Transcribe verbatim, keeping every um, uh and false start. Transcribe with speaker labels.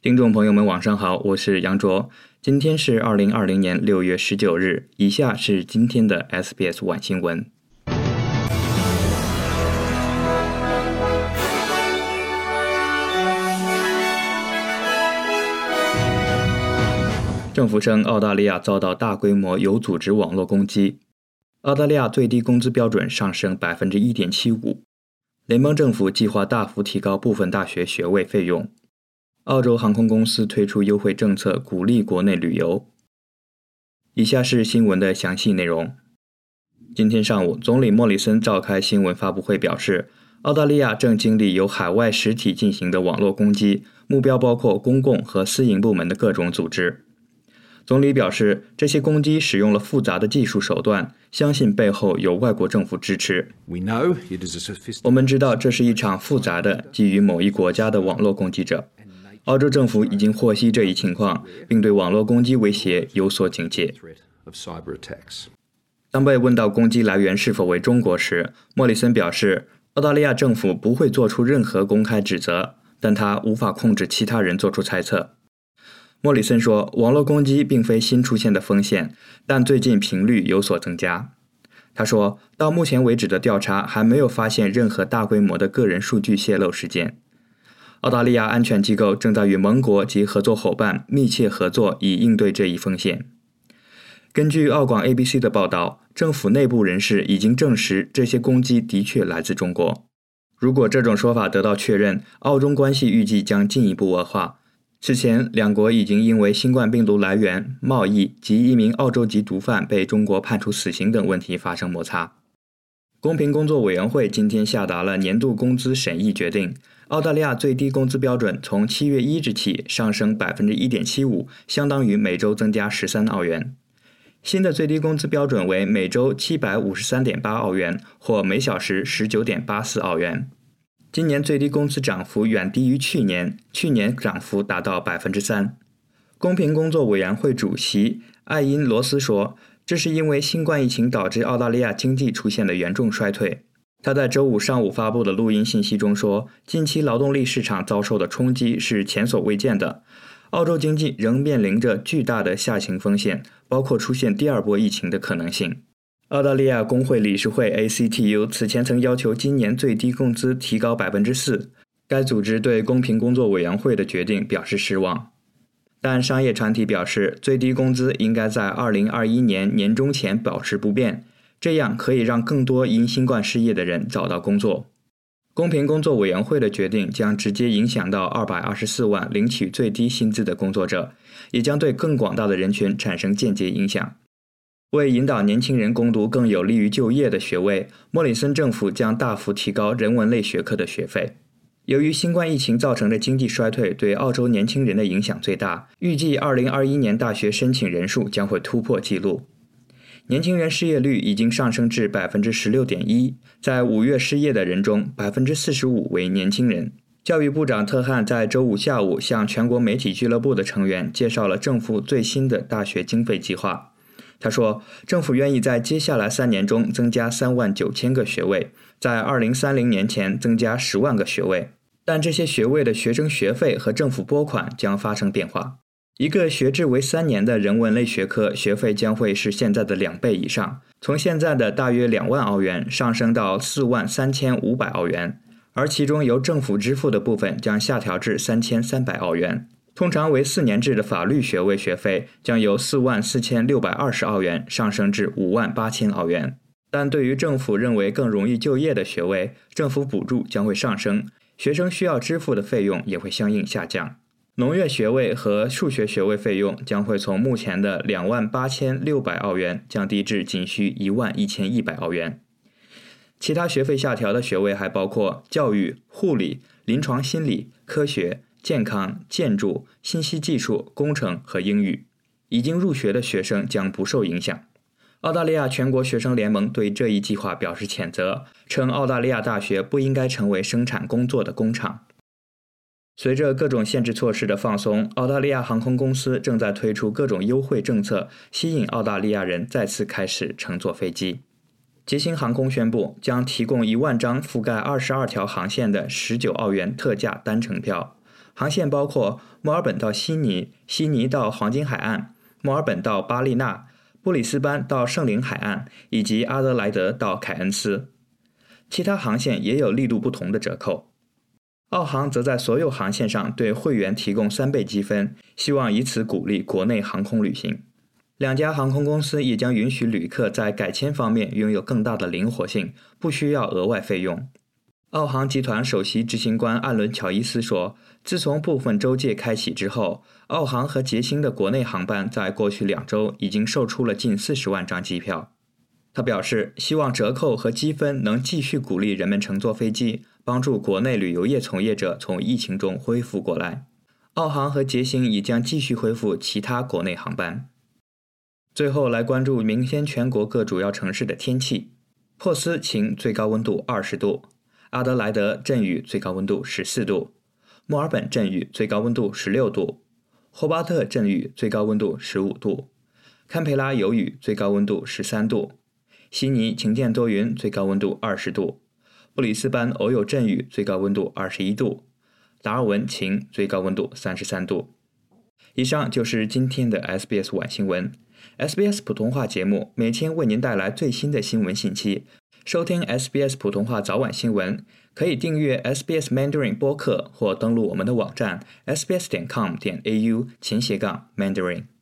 Speaker 1: 听众朋友们晚上好，我是杨卓。今天是二零二零年六月十九日，以下是今天的 S B S 晚新闻。政府称澳大利亚遭到大规模有组织网络攻击。澳大利亚最低工资标准上升 百分之一点七五。联邦政府计划大幅提高部分大学学位费用。澳洲航空公司推出优惠政策，鼓励国内旅游。以下是新闻的详细内容。今天上午，总理莫里森召开新闻发布会表示，澳大利亚正经历由海外实体进行的网络攻击，目标包括公共和私营部门的各种组织。总理表示，这些攻击使用了复杂的技术手段，相信背后有外国政府支持。我们知道这是一场复杂的基于某一国家的网络攻击者。澳洲政府已经获悉这一情况，并对网络攻击威胁有所警戒。当被问到攻击来源是否为中国时，莫里森表示，澳大利亚政府不会做出任何公开指责，但他无法控制其他人做出猜测。莫里森说，网络攻击并非新出现的风险，但最近频率有所增加。他说，到目前为止的调查还没有发现任何大规模的个人数据泄露事件。澳大利亚安全机构正在与盟国及合作伙伴密切合作，以应对这一风险。根据澳广 A B C 的报道，政府内部人士已经证实这些攻击的确来自中国。如果这种说法得到确认，澳中关系预计将进一步恶化。此前，两国已经因为新冠病毒来源、贸易及一名澳洲籍毒贩被中国判处死刑等问题发生摩擦。公平工作委员会今天下达了年度工资审议决定，澳大利亚最低工资标准从七月一日起上升 百分之一点七五， 相当于每周增加十三澳元。新的最低工资标准为每周 七百五十三点八澳元，或每小时 十九点八四澳元。今年最低工资涨幅远低于去年，去年涨幅达到 百分之三。 公平工作委员会主席艾因罗斯说，这是因为新冠疫情导致澳大利亚经济出现了严重衰退。他在周五上午发布的录音信息中说，近期劳动力市场遭受的冲击是前所未见的，澳洲经济仍面临着巨大的下行风险，包括出现第二波疫情的可能性。澳大利亚工会理事会 A C T U 此前曾要求今年最低工资提高 百分之四， 该组织对公平工作委员会的决定表示失望。但商业团体表示，最低工资应该在二零二一年年中前保持不变，这样可以让更多因新冠失业的人找到工作。公平工作委员会的决定将直接影响到二百二十四万领取最低薪资的工作者，也将对更广大的人群产生间接影响。为引导年轻人攻读更有利于就业的学位，莫里森政府将大幅提高人文类学科的学费。由于新冠疫情造成的经济衰退对澳洲年轻人的影响最大，预计二零二一年大学申请人数将会突破纪录。年轻人失业率已经上升至 百分之十六点一， 在五月失业的人中 百分之四十五 为年轻人。教育部长特汉在周五下午向全国媒体俱乐部的成员介绍了政府最新的大学经费计划。他说，政府愿意在接下来三年中增加三万九千个学位，在二零三零年前增加十万个学位，但这些学位的学生学费和政府拨款将发生变化。一个学制为三年的人文类学科学费将会是现在的两倍以上，从现在的大约两万澳元上升到四万三千五百澳元，而其中由政府支付的部分将下调至三千三百澳元。通常为四年制的法律学位学费将由四万四千六百二十澳元上升至五万八千澳元。但对于政府认为更容易就业的学位，政府补助将会上升，学生需要支付的费用也会相应下降。农业学位和数学学位费用将会从目前的两万八千六百澳元降低至仅需一万一千一百澳元。其他学费下调的学位还包括教育、护理、临床心理、科学、健康、建筑、信息技术、工程和英语。已经入学的学生将不受影响。澳大利亚全国学生联盟对这一计划表示谴责，称澳大利亚大学不应该成为生产工作的工厂。随着各种限制措施的放松，澳大利亚航空公司正在推出各种优惠政策，吸引澳大利亚人再次开始乘坐飞机。捷星航空宣布将提供一万张覆盖二十二条航线的十九澳元特价单程票， 航线包括墨尔本到悉尼、悉尼到黄金海岸、墨尔本到巴利纳、布里斯班到圣灵海岸以及阿德莱德到凯恩斯。其他航线也有力度不同的折扣。澳航则在所有航线上对会员提供三倍积分，希望以此鼓励国内航空旅行。两家航空公司也将允许旅客在改签方面拥有更大的灵活性，不需要额外费用。澳航集团首席执行官艾伦·乔伊斯说，自从部分州界开启之后，澳航和捷星的国内航班在过去两周已经售出了近四十万张机票。他表示，希望折扣和积分能继续鼓励人们乘坐飞机，帮助国内旅游业从业者从疫情中恢复过来。澳航和捷星也将继续恢复其他国内航班。最后来关注明天全国各主要城市的天气。珀斯晴，最高温度二十度；阿德莱德阵雨，最高温度十四度；墨尔本阵雨，最高温度十六度；霍巴特阵雨，最高温度十五度；堪培拉有雨，最高温度十三度；悉尼晴间多云，最高温度二十度；布里斯班偶有阵雨，最高温度二十一度；达尔文晴，最高温度三十三度。以上就是今天的 S B S 晚新闻。S B S 普通话节目每天为您带来最新的新闻信息。收听 S B S 普通话早晚新闻，可以订阅 S B S Mandarin 播客或登录我们的网站 s b s 点 com 点 a u 前斜杠 Mandarin。